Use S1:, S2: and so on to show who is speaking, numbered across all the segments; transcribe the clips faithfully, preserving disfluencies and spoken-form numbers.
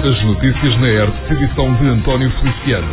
S1: As notícias na R T P, edição de António Feliciano.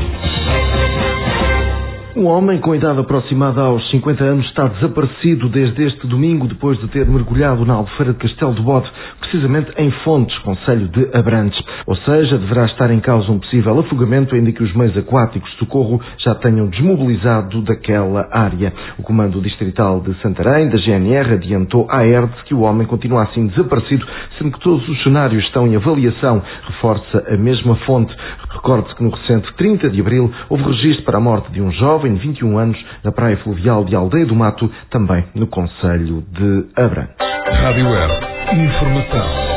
S2: Um homem com idade aproximada aos cinquenta anos está desaparecido desde este domingo depois de ter mergulhado na Albufeira de Castelo de Bode, precisamente em Fontes, concelho de Abrantes. Ou seja, deverá estar em causa um possível afogamento, ainda que os meios aquáticos de socorro já tenham desmobilizado daquela área. O Comando Distrital de Santarém, da G N R, adiantou à R D que o homem continua assim desaparecido, sendo que todos os cenários estão em avaliação, reforça a mesma fonte. Recorde-se que no recente trinta de abril houve registro para a morte de um jovem de vinte e um anos na praia fluvial de Aldeia do Mato, também no concelho de Abrantes.
S1: Rádio R, informação.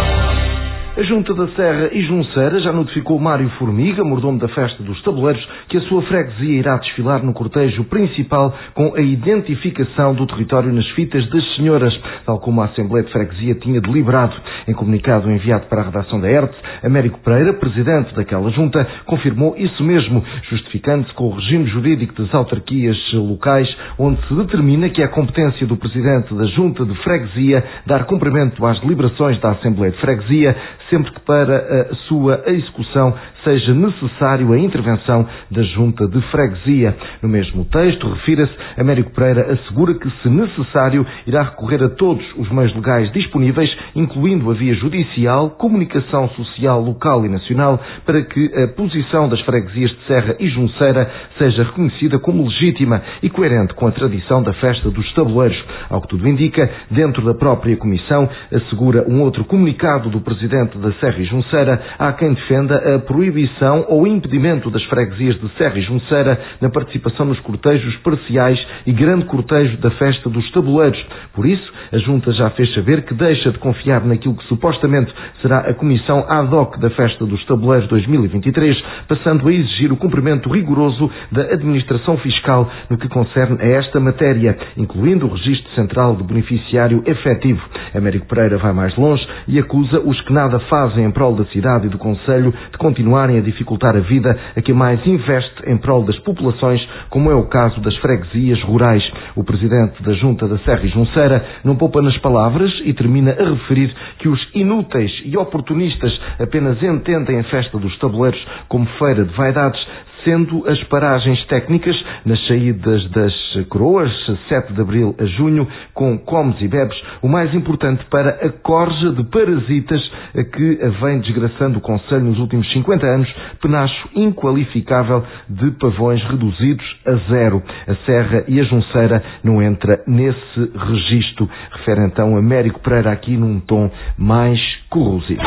S2: A Junta da Serra e Junceira já notificou Mário Formiga, mordomo da Festa dos Tabuleiros, que a sua freguesia irá desfilar no cortejo principal com a identificação do território nas fitas das senhoras, tal como a Assembleia de Freguesia tinha deliberado. Em comunicado enviado para a redação da R T P, Américo Pereira, presidente daquela junta, confirmou isso mesmo, justificando-se com o regime jurídico das autarquias locais, onde se determina que é a competência do presidente da Junta de Freguesia dar cumprimento às deliberações da Assembleia de Freguesia, sempre que para a sua execução seja necessário a intervenção da Junta de Freguesia. No mesmo texto, refira-se, Américo Pereira assegura que, se necessário, irá recorrer a todos os meios legais disponíveis, incluindo a via judicial, comunicação social local e nacional, para que a posição das freguesias de Serra e Junceira seja reconhecida como legítima e coerente com a tradição da Festa dos Tabuleiros. Ao que tudo indica, dentro da própria Comissão, assegura um outro comunicado do Presidente da Serra e Junceira, há quem defenda a proibição ou impedimento das freguesias de Serra e Junceira na participação nos cortejos parciais e grande cortejo da Festa dos Tabuleiros. Por isso, a Junta já fez saber que deixa de confiar naquilo que supostamente será a Comissão ad hoc da Festa dos Tabuleiros dois mil e vinte e três, passando a exigir o cumprimento rigoroso da administração fiscal no que concerne a esta matéria, incluindo o registro central de beneficiário efetivo. Américo Pereira vai mais longe e acusa os que nada fazem em prol da cidade e do concelho de continuarem a dificultar a vida a quem mais investe em prol das populações, como é o caso das freguesias rurais. O presidente da Junta da Serra e Junceira não poupa nas palavras e termina a referir que os inúteis e oportunistas apenas entendem a Festa dos Tabuleiros como feira de vaidades, sendo as paragens técnicas nas saídas das coroas, sete de abril a junho, com comes e bebes, o mais importante para a corja de parasitas que vem desgraçando o concelho nos últimos cinquenta anos, penacho inqualificável de pavões reduzidos a zero. A Serra e a Junceira não entra nesse registro, refere então Américo Pereira aqui num tom mais corrosivo.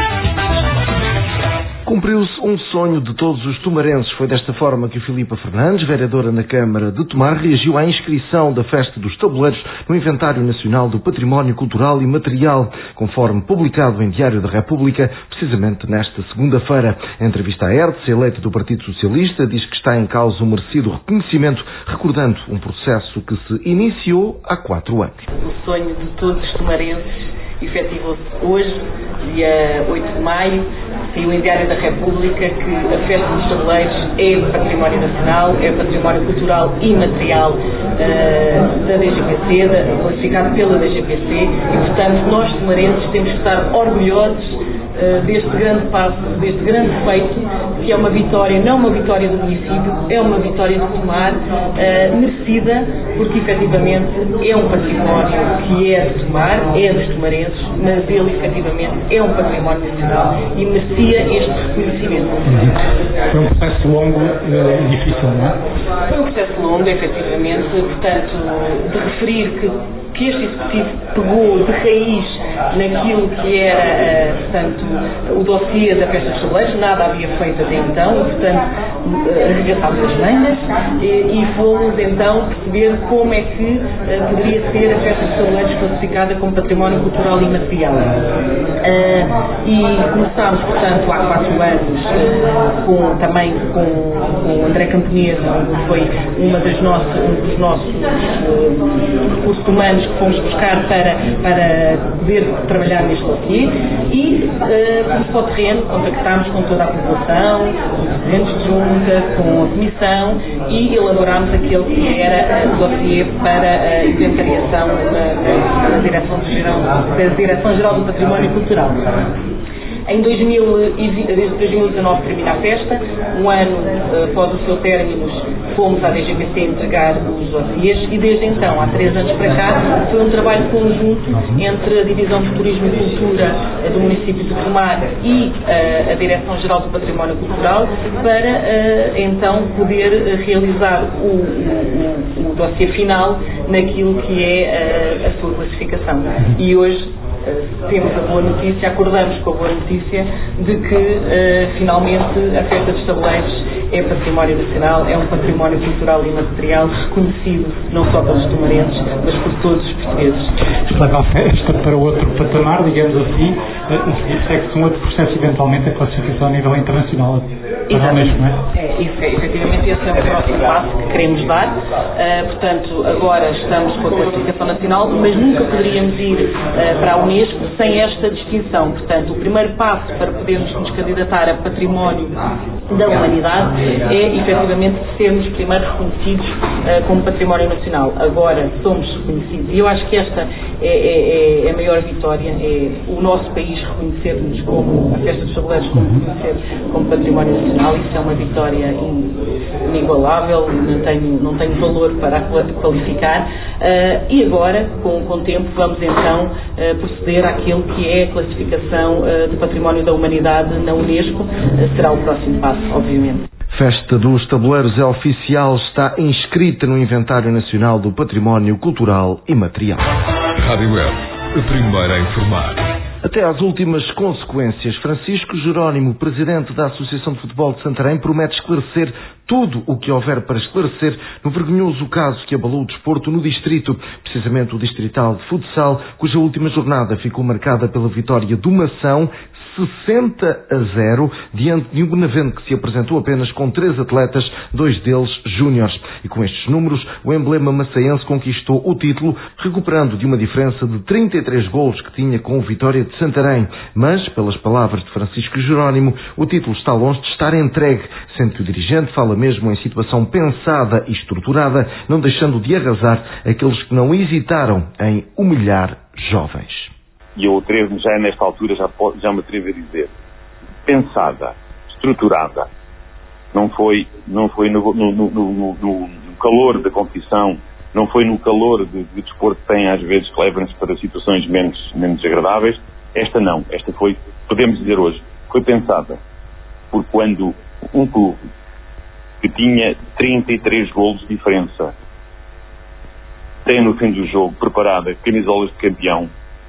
S2: Cumpriu-se um sonho de todos os tomarenses. Foi desta forma que Filipa Fernandes, vereadora na Câmara de Tomar, reagiu à inscrição da Festa dos Tabuleiros no Inventário Nacional do Património Cultural e Material, conforme publicado em Diário da República, precisamente nesta segunda-feira. Em entrevista à R T P, eleita do Partido Socialista, diz que está em causa um merecido reconhecimento, recordando um processo que se iniciou há quatro anos.
S3: O sonho de todos os tomarenses efetivou-se hoje, dia oito de maio, saiu em Diário da República que a Festa dos Tabuleiros é património nacional, é património cultural e material uh, da D G P C, da, classificado pela D G P C, e portanto nós tomarenses temos que estar orgulhosos uh, deste grande passo, deste grande feito, que é uma vitória, não uma vitória do município, é uma vitória de Tomar, uh, merecida, porque efetivamente é um património que é de Tomar, é dos tomarenses, mas ele efetivamente é um património nacional e merecia este reconhecimento.
S4: Uhum. Foi um processo longo e difícil, não é?
S3: Foi um processo longo, efetivamente, portanto, de referir que, que este executivo pegou de raiz naquilo que era, portanto, o dossiê da Festa dos Tabuleiros, nada havia feito até então, portanto, arregaçámos as mangas e, e fomos então perceber como é que uh, poderia ser a Festa dos Tabuleiros classificada como património cultural e material. Uh, e começámos, portanto, há quatro anos uh, com, também com, com André Camponesa, que foi uma das nossas, um dos nossos uh, recursos humanos que fomos buscar para, para poder trabalhar neste dossiê e uh, fomos para o terreno, contactámos com toda a população, com os presidentes de junta, com a comissão e elaborámos aquele que era o dossiê para a inventariação da, da, da Direção-Geral da Direção-Geral do Património Cultural. Em dois mil e dezanove termina a festa, um ano uh, após o seu término fomos à D G P C entregar os dossiês e desde então, há três anos para cá, foi um trabalho conjunto entre a Divisão de Turismo e Cultura uh, do município de Tomar e uh, a Direção-Geral do Património Cultural para uh, então poder uh, realizar o, o, o dossiê final naquilo que é uh, a sua classificação. E hoje Uh, temos a boa notícia, acordamos com a boa notícia de que uh, finalmente a Festa dos Tabuleiros é património nacional, é um património cultural e material reconhecido não só pelos tomarenses, mas por todos os portugueses.
S4: Isto leva a festa para outro patamar, digamos assim, e segue-se um outro processo, eventualmente, a classificação a nível internacional.
S3: Exatamente. Não é? É, isso, é, efetivamente esse é o próximo passo que queremos dar. Uh, portanto, agora estamos com a classificação nacional, mas nunca poderíamos ir uh, para a Unesco sem esta distinção. Portanto, o primeiro passo para podermos nos candidatar a património da humanidade é, efetivamente, sermos primeiro reconhecidos uh, como património nacional. Agora somos reconhecidos. E eu acho que esta é, é, é a maior vitória, é o nosso país reconhecer-nos como a Festa dos Tabuleiros, como reconhecer como património nacional. Isso é uma vitória inigualável, não tenho, não tenho valor para a qualificar. Uh, e agora, com, com o tempo, vamos então uh, proceder àquilo que é a classificação uh, de património da humanidade na Unesco. Uh, será o próximo passo, obviamente.
S2: Festa dos Tabuleiros é oficial, está inscrita no Inventário Nacional do Património Cultural e Material.
S1: Rádio Web, a primeira a informar.
S2: Até às últimas consequências, Francisco Jerónimo, presidente da Associação de Futebol de Santarém, promete esclarecer tudo o que houver para esclarecer no vergonhoso caso que abalou o desporto no distrito, precisamente o Distrital de Futsal, cuja última jornada ficou marcada pela vitória do Mação, sessenta a zero, diante de um Benavente que se apresentou apenas com três atletas, dois deles júniores. E com estes números, o emblema maçaense conquistou o título, recuperando de uma diferença de trinta e três golos que tinha com o Vitória de Santarém. Mas, pelas palavras de Francisco Jerónimo, o título está longe de estar entregue, sendo que o dirigente fala mesmo em situação pensada e estruturada, não deixando de arrasar aqueles que não hesitaram em humilhar jovens.
S5: E eu atrevo já nesta altura, já, já me atrevo a dizer, pensada, estruturada, não foi, não foi no, no, no, no, no calor da competição, não foi no calor de, de desporto que tem às vezes que levam-nos para situações menos, menos agradáveis. Esta não, esta foi, podemos dizer hoje, foi pensada, por quando um clube que tinha trinta e três golos de diferença tem no fim do jogo preparada camisolas de campeão,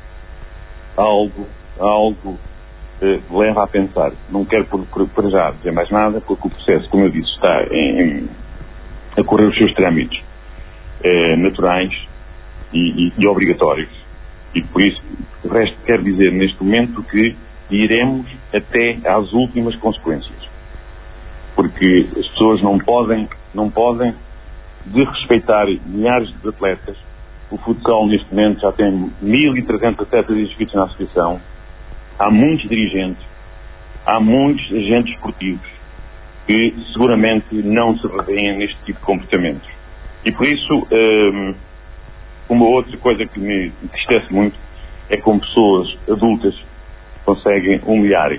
S5: algo, algo eh, leva a pensar. Não quero por, por, por já dizer mais nada, porque o processo, como eu disse, está em, em, a correr os seus trâmites eh, naturais e, e, e obrigatórios. E por isso, o resto quero dizer neste momento que iremos até às últimas consequências. Porque as pessoas não podem, não podem desrespeitar milhares de atletas. O futsal, neste momento, já tem mil e trezentos atletas inscritos na associação. Há muitos dirigentes, há muitos agentes esportivos que seguramente não se revêem neste tipo de comportamentos. E por isso, um, uma outra coisa que me entristece muito é como pessoas adultas conseguem humilhar,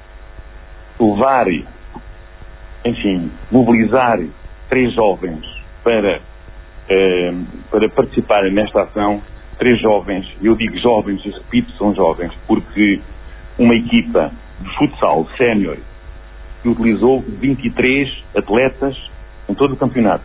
S5: levar, enfim, mobilizar três jovens para para participarem nesta ação, três jovens, eu digo jovens, eu repito, são jovens, porque uma equipa de futsal sénior que utilizou vinte e três atletas em todo o campeonato,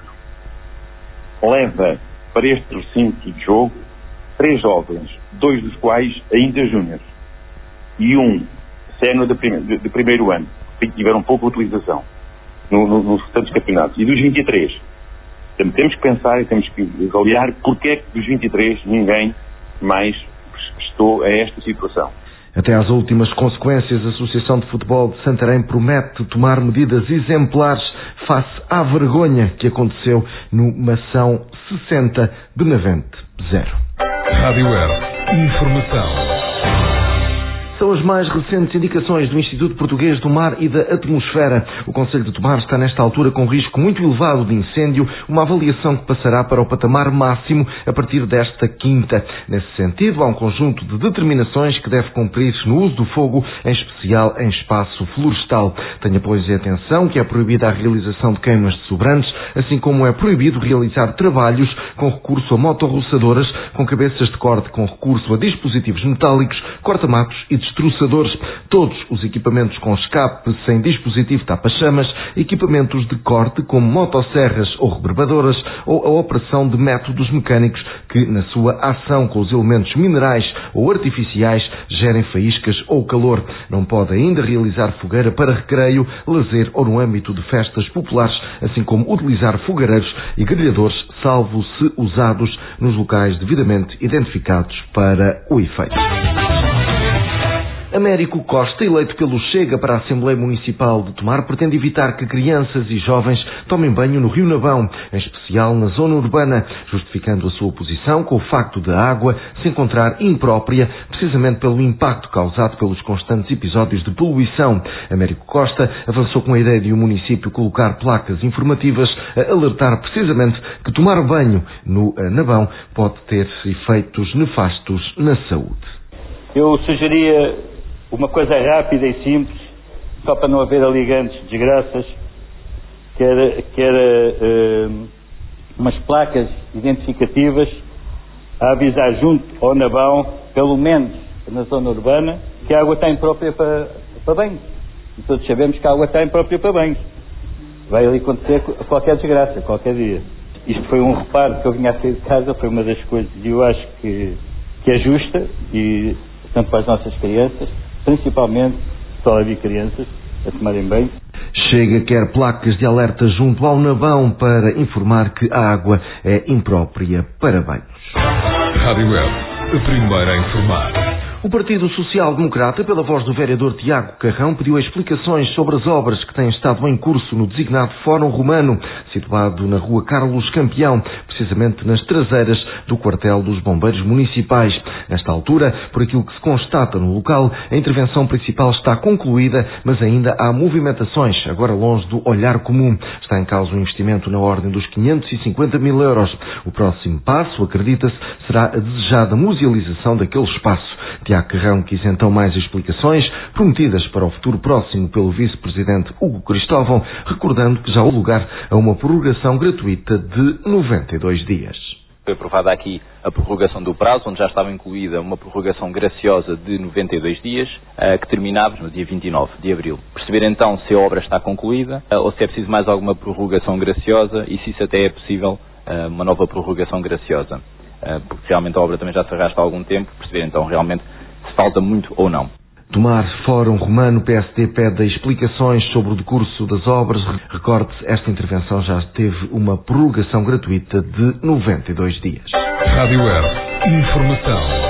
S5: leva para este recinto de jogo três jovens, dois dos quais ainda júniores, e um sénior de, prime- de, de primeiro ano, que tiveram pouca utilização no, no, nos restantes campeonatos, e dos vinte e três. Temos que pensar e temos que avaliar porque é que dos vinte e três ninguém mais prestou a esta situação.
S2: Até às últimas consequências, a Associação de Futebol de Santarém promete tomar medidas exemplares face à vergonha que aconteceu no Mação sessenta Benavente zero.
S1: Rádio Web, informação.
S2: São as mais recentes indicações do Instituto Português do Mar e da Atmosfera. O Concelho de Tomar está nesta altura com risco muito elevado de incêndio, uma avaliação que passará para o patamar máximo a partir desta quinta. Nesse sentido, há um conjunto de determinações que deve cumprir-se no uso do fogo, em especial em espaço florestal. Tenha, pois, atenção que é proibida a realização de queimas de sobrantes, assim como é proibido realizar trabalhos com recurso a motorroçadoras, com cabeças de corte com recurso a dispositivos metálicos, corta-matos e destroçadores, todos os equipamentos com escape sem dispositivo tapa-chamas, equipamentos de corte como motosserras ou reverbadoras ou a operação de métodos mecânicos que, na sua ação com os elementos minerais ou artificiais, gerem faíscas ou calor. Não pode ainda realizar fogueira para recreio, lazer ou no âmbito de festas populares, assim como utilizar fogareiros e grelhadores, salvo se usados nos locais devidamente identificados para o efeito. Américo Costa, eleito pelo Chega para a Assembleia Municipal de Tomar, pretende evitar que crianças e jovens tomem banho no Rio Nabão, em especial na zona urbana, justificando a sua oposição com o facto da água se encontrar imprópria, precisamente pelo impacto causado pelos constantes episódios de poluição. Américo Costa avançou com a ideia de o município colocar placas informativas a alertar precisamente que tomar banho no Nabão pode ter efeitos nefastos na saúde.
S6: Eu sugeria uma coisa rápida e simples, só para não haver ali grandes desgraças, que era, que era uh, umas placas identificativas a avisar junto ao Nabão, pelo menos na zona urbana, que a água está imprópria para, para banho. E todos sabemos que a água está imprópria para banho. Vai ali acontecer qualquer desgraça, qualquer dia. Isto foi um reparo que eu vinha a sair de casa, foi uma das coisas, e eu acho que, que é justa, e tanto para as nossas crianças, principalmente, só havia crianças a tomarem banho.
S2: Chega quer placas de alerta junto ao Nabão para informar que a água é imprópria para banhos.
S1: Rádio Web, a primeira a informar.
S2: O Partido Social Democrata, pela voz do vereador Tiago Carrão, pediu explicações sobre as obras que têm estado em curso no designado Fórum Romano, situado na rua Carlos Campeão, precisamente nas traseiras do quartel dos Bombeiros Municipais. Nesta altura, por aquilo que se constata no local, a intervenção principal está concluída, mas ainda há movimentações, agora longe do olhar comum. Está em causa um investimento na ordem dos quinhentos e cinquenta mil euros. O próximo passo, acredita-se, será a desejada musealização daquele espaço. Tiago Carrão quis então mais explicações, prometidas para o futuro próximo pelo vice-presidente Hugo Cristóvão, recordando que já houve lugar a uma prorrogação gratuita de noventa e dois dias.
S7: Foi aprovada aqui a prorrogação do prazo, onde já estava incluída uma prorrogação graciosa de noventa e dois dias, que terminava no dia vinte e nove de abril. Perceber então se a obra está concluída ou se é preciso mais alguma prorrogação graciosa e se isso até é possível uma nova prorrogação graciosa. Porque realmente a obra também já se arrasta há algum tempo, perceber então realmente se falta muito ou não.
S2: Tomar Fórum Romano, P S D pede explicações sobre o decurso das obras. Recorde-se, esta intervenção já teve uma prorrogação gratuita de noventa e dois dias.
S1: Rádio Web, informação.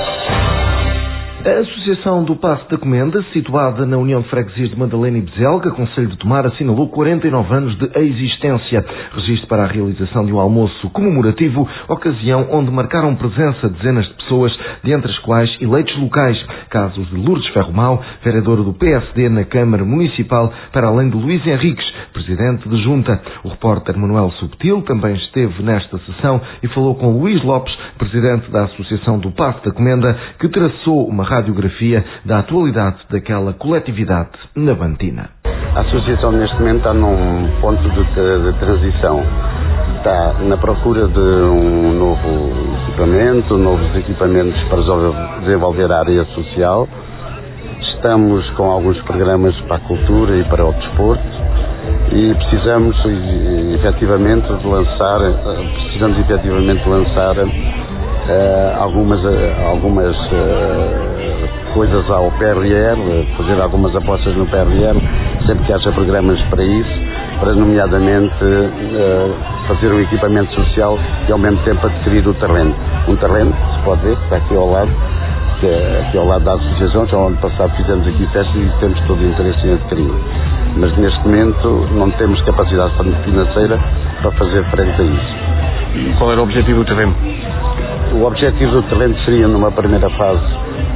S2: A Associação do Paço da Comenda, situada na União de Freguesias de Madalena e Bezelga, Concelho de Tomar, assinalou quarenta e nove anos de existência. Registro para a realização de um almoço comemorativo, ocasião onde marcaram presença dezenas de pessoas, dentre as quais eleitos locais, casos de Lourdes Ferromau, vereadora do P S D na Câmara Municipal, para além de Luís Henriques, presidente de Junta. O repórter Manuel Subtil também esteve nesta sessão e falou com Luís Lopes, presidente da Associação do Paço da Comenda, que traçou uma radiografia da atualidade daquela coletividade nabantina.
S8: A Associação neste momento está num ponto de, de, de transição. Está na procura de um novo equipamento, novos equipamentos para desenvolver a área social. Estamos com alguns programas para a cultura e para o desporto e precisamos efetivamente de lançar, precisamos efetivamente de lançar uh, algumas, uh, algumas uh, coisas ao P R R, fazer algumas apostas no P R R, sempre que haja programas para isso, para nomeadamente uh, fazer um equipamento social e ao mesmo tempo adquirir o terreno. Um terreno, se pode ver, que está aqui ao lado, que é aqui ao lado da associação, já no ano passado fizemos aqui festas e temos todo o interesse em adquirir. Mas neste momento não temos capacidade financeira para fazer frente a isso.
S9: Qual era o objetivo do terreno?
S8: O objetivo do terreno seria, numa primeira fase,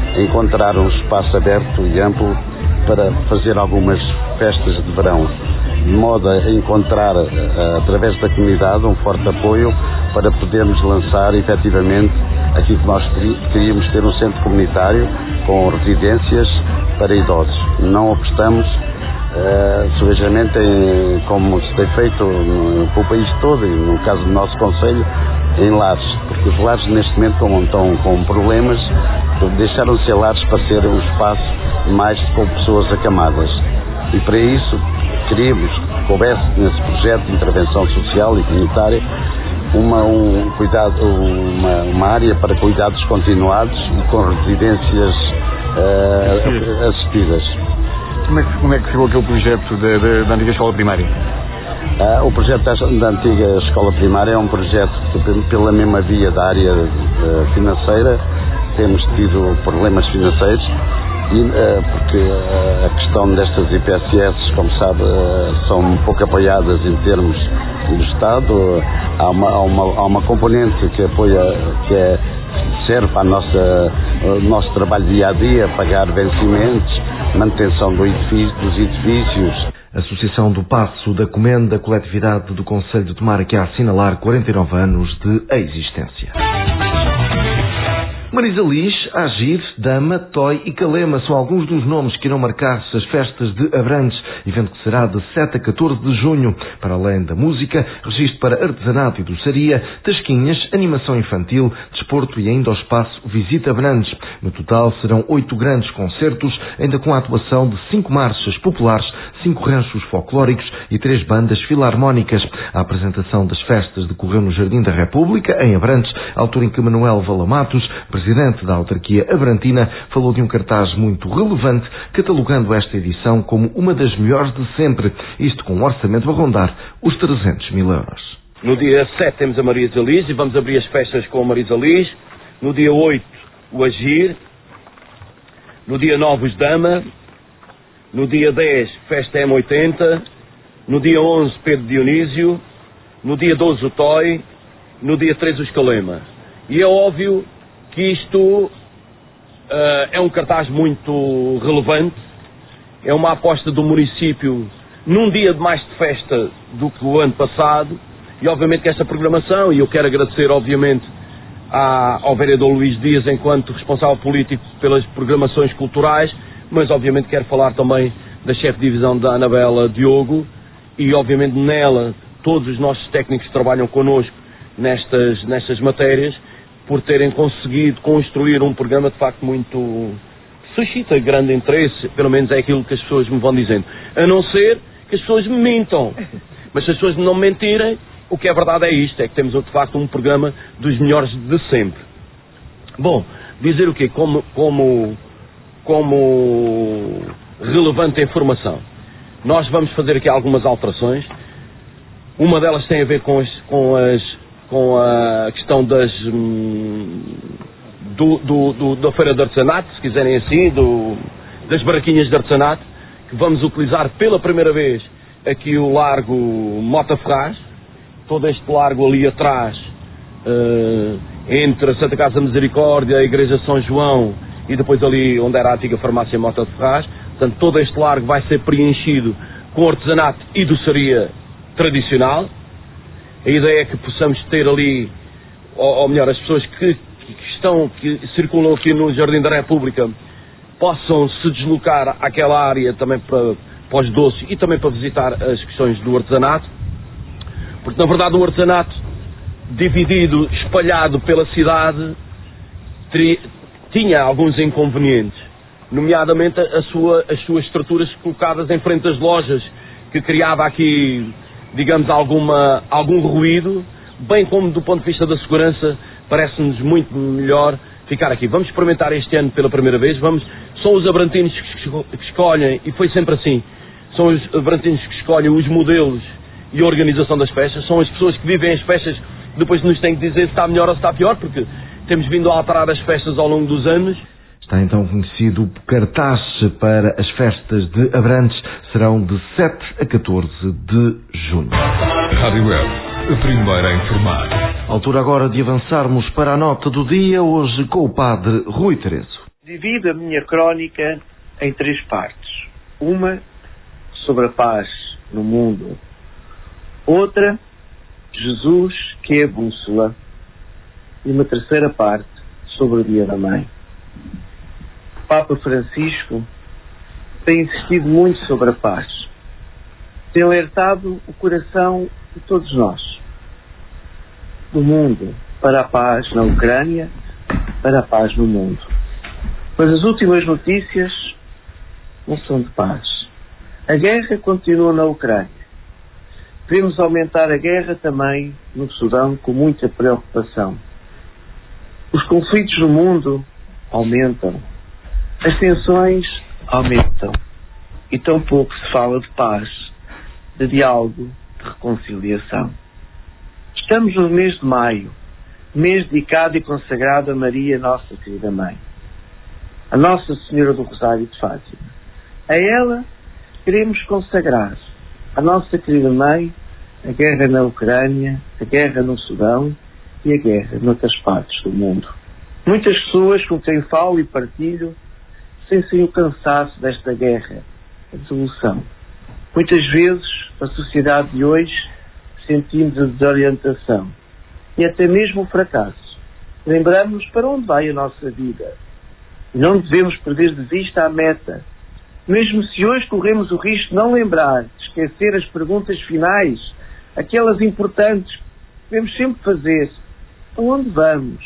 S8: encontrar um espaço aberto e amplo para fazer algumas festas de verão, de modo a encontrar, através da comunidade, um forte apoio para podermos lançar, efetivamente, aquilo que nós queríamos ter, um centro comunitário com residências para idosos. Não apostamos, uh, subejamente, em, como se tem feito no, no país todo, e no caso do nosso concelho, em lares, porque os lares neste momento, como estão com problemas, deixaram de ser lares para ser um espaço mais com pessoas acamadas. E para isso queríamos que houvesse nesse projeto de intervenção social e comunitária uma, um cuidado, uma, uma área para cuidados continuados e com residências uh, assistidas.
S9: Como é, que, como é que ficou aquele projeto de, de, da antiga escola primária?
S8: Uh, o projeto da, da antiga escola primária é um projeto que, pela mesma via da área uh, financeira, temos tido problemas financeiros, e, uh, porque uh, a questão destas I P S S, como sabe, uh, são um pouco apoiadas em termos do Estado. Uh, há, uma, há, uma, há uma componente que apoia, que é, serve para a nossa, o nosso trabalho dia a dia, pagar vencimentos, manutenção do edifício, dos edifícios.
S2: Associação do Paço da Comenda, coletividade do Concelho de Tomar, que a assinalar quarenta e nove anos de existência. Marisa Liz, Agir, Dama, Toy e Calema são alguns dos nomes que irão marcar-se as festas de Abrantes, evento que será de sete a catorze de junho. Para além da música, registro para artesanato e doçaria, tasquinhas, animação infantil, desporto e ainda ao espaço Visita Abrantes. No total serão oito grandes concertos, ainda com a atuação de cinco marchas populares, cinco ranchos folclóricos e três bandas filarmónicas. A apresentação das festas decorreu no Jardim da República, em Abrantes, altura em que Manuel Valamatos, presidente da autarquia abrantina, falou de um cartaz muito relevante, catalogando esta edição como uma das melhores de sempre, isto com um orçamento a rondar os trezentos mil euros.
S10: No dia sete temos a Marisa Liz e vamos abrir as festas com a Marisa Liz. No dia oito, o Agir. No dia nove, os Dama. No dia dez, Festa M oitenta. No dia onze, Pedro Dionísio. No dia doze, o Toy. No dia treze, os Calema. E é óbvio que isto uh, é um cartaz muito relevante, é uma aposta do município num dia de mais de festa do que o ano passado, e obviamente que esta programação, e eu quero agradecer obviamente à, ao vereador Luís Dias enquanto responsável político pelas programações culturais, mas obviamente quero falar também da chefe de divisão da Anabela Diogo, e obviamente nela todos os nossos técnicos que trabalham connosco nestas, nestas matérias, por terem conseguido construir um programa de facto muito... suscita grande interesse, pelo menos é aquilo que as pessoas me vão dizendo. A não ser que as pessoas me mintam. Mas se as pessoas não mentirem, o que é verdade é isto, é que temos de facto um programa dos melhores de sempre. Bom, dizer o quê? Como, como, como relevante informação. Nós vamos fazer aqui algumas alterações. Uma delas tem a ver com as... Com as com a questão das do, do, do, da feira de artesanato, se quiserem assim, do, das barraquinhas de artesanato, que vamos utilizar pela primeira vez aqui o Largo Mota Ferraz, todo este largo ali atrás, uh, entre a Santa Casa da Misericórdia, a Igreja de São João e depois ali onde era a antiga farmácia Mota Ferraz. Portanto, todo este largo vai ser preenchido com artesanato e doçaria tradicional. A ideia é que possamos ter ali, ou, ou melhor, as pessoas que, que estão, que circulam aqui no Jardim da República, possam se deslocar àquela área também para, para os doces e também para visitar as questões do artesanato. Porque, na verdade, o artesanato, dividido, espalhado pela cidade, teria, tinha alguns inconvenientes, nomeadamente a sua, as suas estruturas colocadas em frente às lojas, que criava aqui, digamos, alguma, algum ruído, bem como do ponto de vista da segurança, parece-nos muito melhor ficar aqui. Vamos experimentar este ano pela primeira vez, vamos, são os abrantinos que escolhem, e foi sempre assim, são os abrantinos que escolhem os modelos e a organização das festas, são as pessoas que vivem as festas que depois nos têm que dizer se está melhor ou se está pior, porque temos vindo a alterar as festas ao longo dos anos.
S2: Está então conhecido o cartaz para as festas de Abrantes, serão de sete a catorze de junho.
S1: Rádio Web, a primeira a informar.
S2: Altura agora de avançarmos para a nota do dia, hoje com o padre Rui Terezo.
S11: Divido a minha crónica em três partes. Uma sobre a paz no mundo. Outra, Jesus, que é a bússola. E uma terceira parte sobre o Dia da Mãe. O Papa Francisco tem insistido muito sobre a paz. Tem alertado o coração de todos nós, do mundo, para a paz na Ucrânia, para a paz no mundo. Mas as últimas notícias não são de paz. A guerra continua na Ucrânia. Vemos aumentar a guerra também no Sudão com muita preocupação. Os conflitos no mundo aumentam. As tensões aumentam. E tão pouco se fala de paz, de diálogo, de reconciliação. Estamos no mês de maio, mês dedicado e consagrado a Maria, nossa querida Mãe, a Nossa Senhora do Rosário de Fátima. A ela queremos consagrar, a nossa querida Mãe, a guerra na Ucrânia, a guerra no Sudão e a guerra noutras partes do mundo. Muitas pessoas com quem falo e partilho sentem o cansaço desta guerra, a desilusão. Muitas vezes, a sociedade de hoje, sentimos a desorientação e até mesmo o fracasso. Lembramos para onde vai a nossa vida. E não devemos perder de vista a meta. Mesmo se hoje corremos o risco de não lembrar, de esquecer as perguntas finais, aquelas importantes que devemos sempre fazer. Aonde vamos?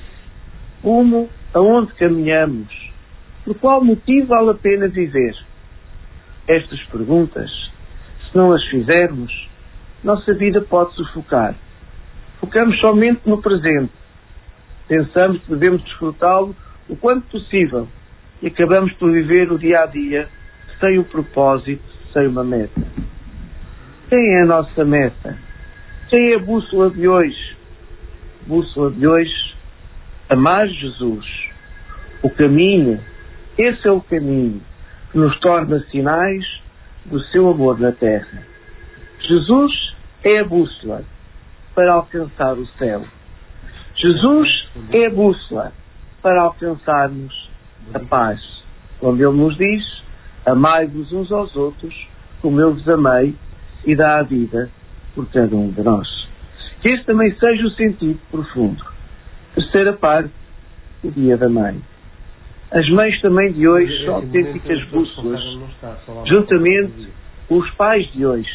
S11: Como? Aonde caminhamos? Por qual motivo vale a pena viver? Estas perguntas, se não as fizermos, nossa vida pode sufocar. Focamos somente no presente. Pensamos que devemos desfrutá-lo o quanto possível e acabamos por viver o dia a dia sem o propósito, sem uma meta. Quem é a nossa meta? Quem é a bússola de hoje? A bússola de hoje, amar Jesus. O caminho, esse é o caminho que nos torna sinais do seu amor na terra. Jesus é a bússola para alcançar o céu. Jesus é a bússola para alcançarmos a paz. Quando Ele nos diz, amai-vos uns aos outros, como eu vos amei, e dá a vida por cada um de nós. Que este também seja o sentido profundo. Terceira parte, o Dia da Mãe. As mães também de hoje são autênticas bússolas, juntamente com os pais de hoje.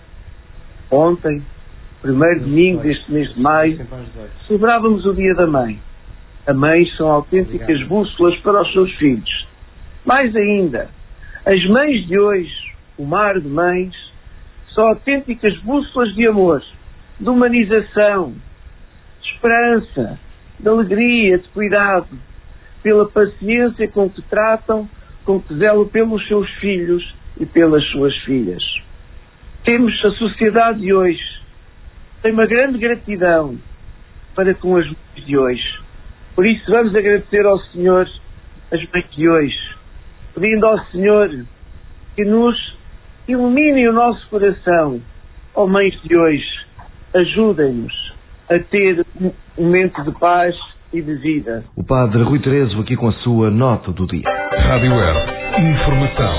S11: Ontem, primeiro domingo deste mês de maio, celebrávamos o Dia da Mãe. As mães são autênticas bússolas para os seus filhos. Mais ainda, as mães de hoje, o mar de mães, são autênticas bússolas de amor, de humanização, de esperança, de alegria, de cuidado, pela paciência com que tratam, com que zelam pelos seus filhos e pelas suas filhas. Temos a sociedade de hoje, tem uma grande gratidão para com as mães de hoje. Por isso vamos agradecer ao Senhor as mães de hoje, pedindo ao Senhor que nos ilumine o nosso coração. Ó mães de hoje, ajudem-nos a ter um momento de paz e de vida.
S2: O Padre Rui Terezo aqui com a sua nota do dia.
S1: Rádio Air, informação.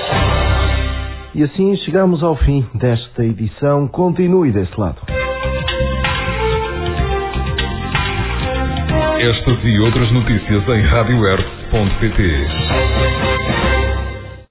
S2: E assim chegamos ao fim desta edição. Continue desse lado.
S1: Estas e outras notícias em rádio air ponto pt.